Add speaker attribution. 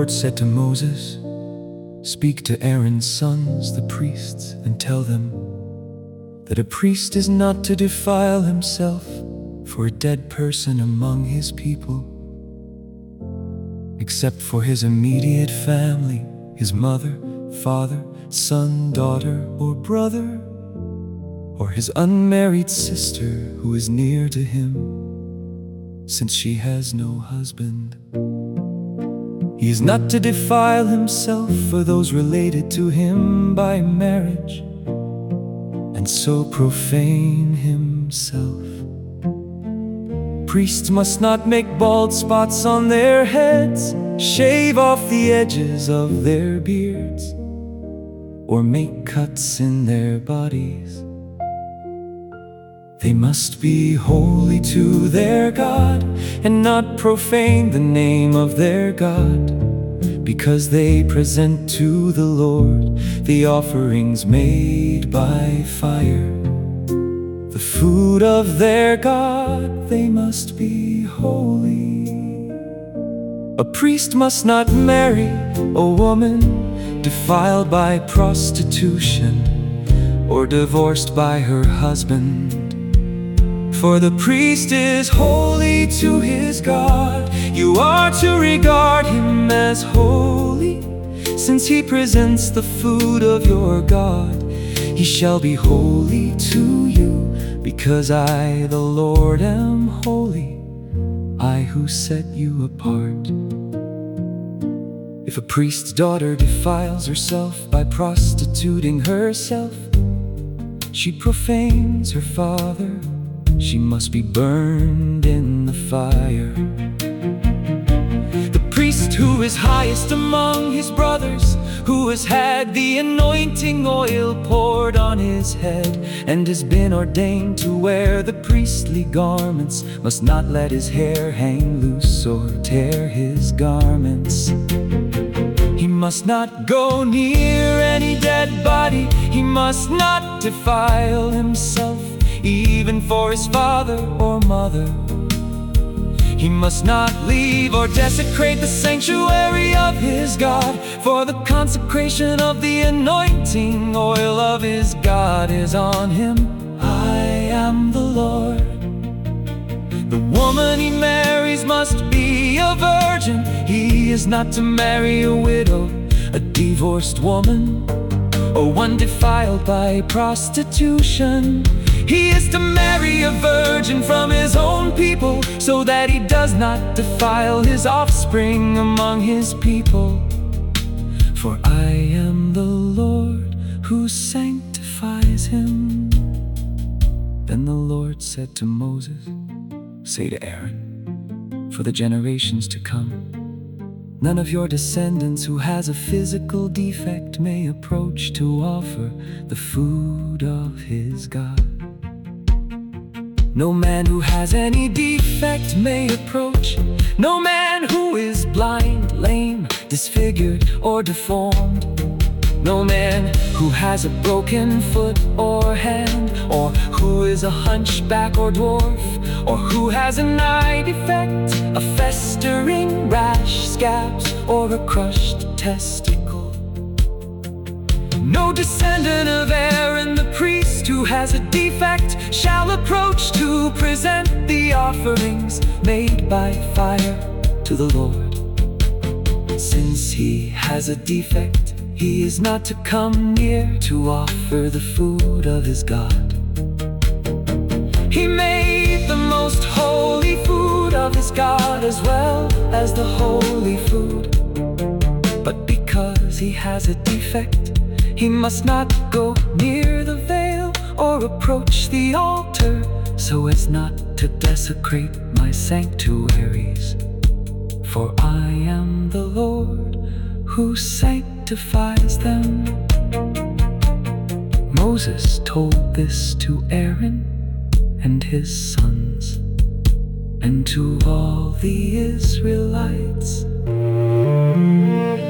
Speaker 1: Lord said to Moses, "Speak to Aaron's sons, the priests, and tell them that a priest is not to defile himself for a dead person among his people, except for his immediate family, his mother, father, son, daughter, or brother, or his unmarried sister who is near to him, since she has no husband. He is not to defile himself for those related to him by marriage, and so profane himself. Priests must not make bald spots on their heads, shave off the edges of their beards, or make cuts in their bodies. They must be holy to their God, and not profane the name of their God, because they present to the Lord the offerings made by fire. The food of their God, they must be holy. A priest must not marry a woman defiled by prostitution or divorced by her husband. For the priest is holy to his God. You are to regard him as holy, since he presents the food of your God. He shall be holy to you, because I, the Lord, am holy, I who set you apart. If a priest's daughter defiles herself by prostituting herself, she profanes her father. She must be burned in the fire. The priest who is highest among his brothers, who has had the anointing oil poured on his head, and has been ordained to wear the priestly garments, must not let his hair hang loose or tear his garments. He must not go near any dead body. He must not defile himself, even for his father or mother. He must not leave or desecrate the sanctuary of his God, for the consecration of the anointing oil of his God is on him. I am the Lord. The woman he marries must be a virgin. He is not to marry a widow, a divorced woman, or one defiled by prostitution. He is to marry a virgin from his own people, so that he does not defile his offspring among his people. For I am the Lord who sanctifies him. Then the Lord said to Moses, "Say to Aaron, for the generations to come, none of your descendants who has a physical defect may approach to offer the food of his God. No man who has any defect may approach. No man who is blind, lame, disfigured, or deformed. No man who has a broken foot or hand, or who is a hunchback or dwarf, or who has an eye defect, a festering rash, scabs, or a crushed testicle. No descendant of Aaron the priest who has a defect shall approach to present the offerings made by fire to the Lord. Since he has a defect, he is not to come near to offer the food of his God. He made the most holy food of his God as well as the holy food. But because he has a defect, he must not go near the veil or approach the altar, so as not to desecrate my sanctuaries. For I am the Lord who sanctifies them." Moses told this to Aaron and his sons, and to all the Israelites.